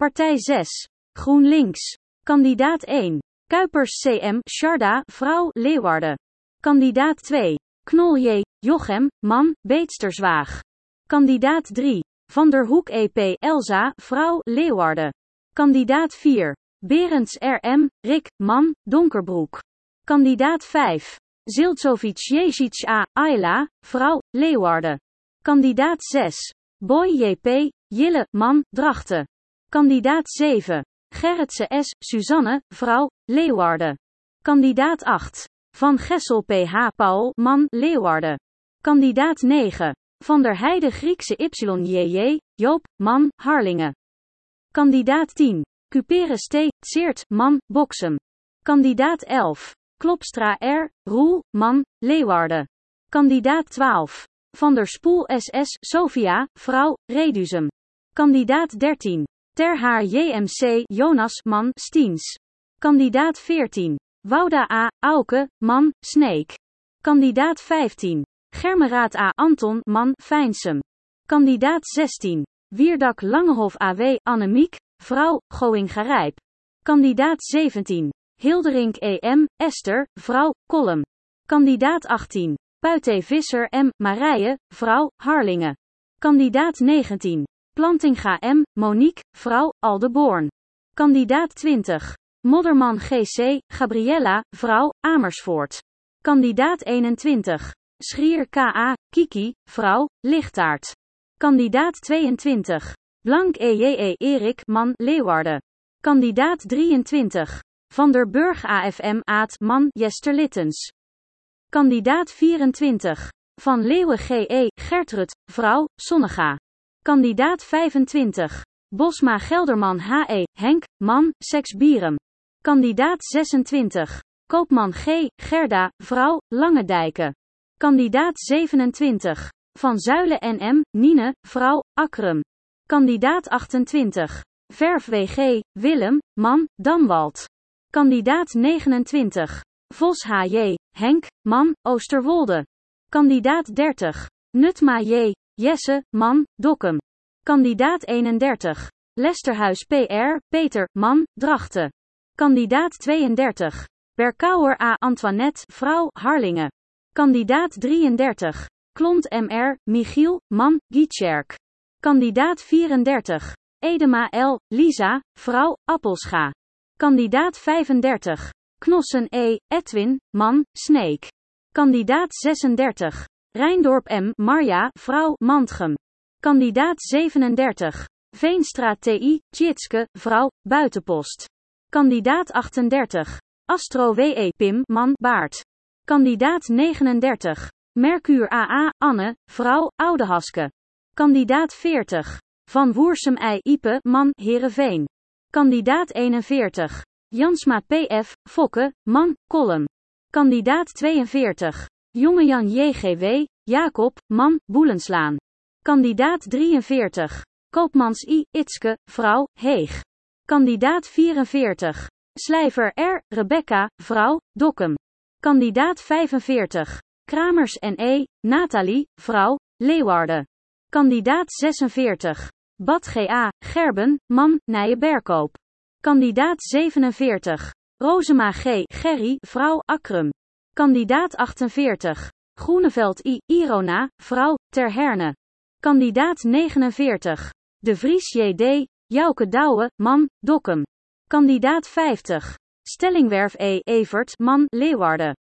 Partij 6. GroenLinks. Kandidaat 1. Kuipers CM, Sharda, vrouw, Leeuwarden. Kandidaat 2. Knol J. Jochem, man, Beetsterswaag. Kandidaat 3. Van der Hoek EP, Elsa, vrouw, Leeuwarden. Kandidaat 4. Berends RM, Rick, man, Donkerbroek. Kandidaat 5. Ziltsovic Jezic A. Ayla, vrouw, Leeuwarden. Kandidaat 6. Boy JP, Jille, man, Drachten. Kandidaat 7. Gerritse S. Suzanne, vrouw, Leeuwarden. Kandidaat 8. Van Gessel PH Paul, man, Leeuwarden. Kandidaat 9. Van der Heide Griekse YJJ, Joop, man, Harlingen. Kandidaat 10. Cuperus T. Tseert, man, Boksem. Kandidaat 11. Klopstra R. Roel, man, Leeuwarden. Kandidaat 12. Van der Spoel SS, Sophia, vrouw, Reduzum. Kandidaat 13. Terhaar JMC, Jonas, man, Stiens. Kandidaat 14. Wouda A. Auke, man, Sneek. Kandidaat 15. Germeraad A. Anton, man, Fijnsum. Kandidaat 16. Wierdak Langehof AW, Annemiek, vrouw, Goingarijp. Kandidaat 17. Hilderink EM, Esther, vrouw, Kolm. Kandidaat 18. Puite Visser M. Marije, vrouw, Harlingen. Kandidaat 19. Plantinga M. Monique, vrouw, Aldeborn. Kandidaat 20. Modderman GC, Gabriella, vrouw, Amersfoort. Kandidaat 21. Schier KA, Kiki, vrouw, Lichtaard. Kandidaat 22. Blank EJE Erik, man, Leeuwarden. Kandidaat 23. Van der Burg AFM Aad, man, Jesterlittens. Kandidaat 24. Van Leeuwen GE, Gertrud, vrouw, Sonnega. Kandidaat 25. Bosma Gelderman HE, Henk, man, Seksbierum. Kandidaat 26. Koopman G, Gerda, vrouw, Langendijken. Kandidaat 27. Van Zuilen NM, Nine, vrouw, Akrum. Kandidaat 28. Verf WG, Willem, man, Damwald. Kandidaat 29. Vos HJ, Henk, man, Oosterwolde. Kandidaat 30. Nutma J, Jesse, man, Dokkum. Kandidaat 31. Lesterhuis PR, Peter, man, Drachten. Kandidaat 32. Berkouwer A. Antoinette, vrouw, Harlingen. Kandidaat 33. Klont MR, Michiel, man, Gietjerk. Kandidaat 34. Edema L. Lisa, vrouw, Appelscha. Kandidaat 35. Knossen E. Edwin, man, Sneek. Kandidaat 36. Rijndorp M. Marja, vrouw, Mantgem. Kandidaat 37. Veenstra TI, Tjitske, vrouw, Buitenpost. Kandidaat 38. Astro WE Pim, man, Baard. Kandidaat 39. Mercure AA, Anne, vrouw, Oudehaske. Kandidaat 40. Van Woersum I Ipe, man, Heerenveen. Kandidaat 41. Jansma PF, Fokke, man, Kolm. Kandidaat 42. Jongejan JGW, Jacob, man, Boelenslaan. Kandidaat 43. Koopmans I, Itske, vrouw, Heeg. Kandidaat 44. Slijver R, Rebecca, vrouw, Dokkum. Kandidaat 45. Kramers NE, Nathalie, vrouw, Leeuwarden. Kandidaat 46. Bad GA, Gerben, man, Nijenberkoop. Kandidaat 47. Rozema G, Gerry, vrouw, Akrum. Kandidaat 48. Groeneveld I, Irona, vrouw, Ter Herne. Kandidaat 49. De Vries JD, Jouke Douwe, man, Dokkum. Kandidaat 50. Stellingwerf E, Evert, man, Leeuwarden.